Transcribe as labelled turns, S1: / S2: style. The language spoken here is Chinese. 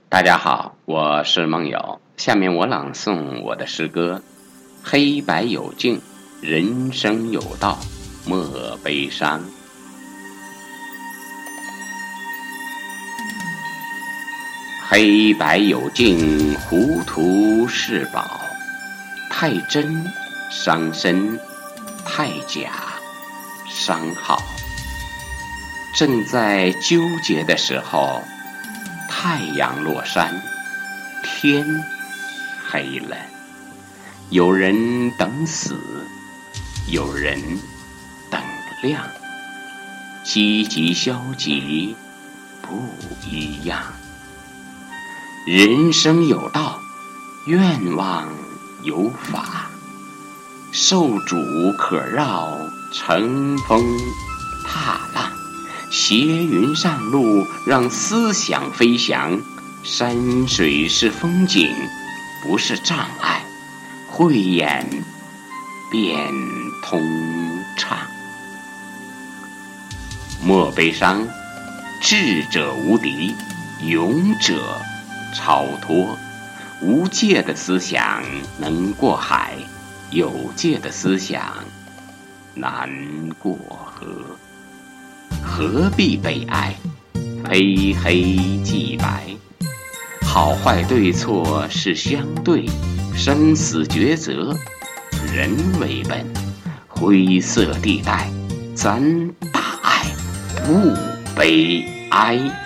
S1: 大家好，我是梦友。下面我朗诵我的诗歌：黑白有境，人生有道，莫悲伤。黑白有境，糊涂是宝。太真伤身，太假伤好。正在纠结的时候，太阳落山，天黑了。有人等死，有人等亮。积极消极不一样。人生有道，愿望有法。受主可绕，乘风踏浪。斜云上路，让思想飞翔。山水是风景，不是障碍。慧眼便通畅。莫悲伤，智者无敌，勇者超脱。无界的思想能过海，有界的思想难过河。何必悲哀？非黑即白。好坏对错是相对，生死抉择人为本。灰色地带，咱大爱不悲哀。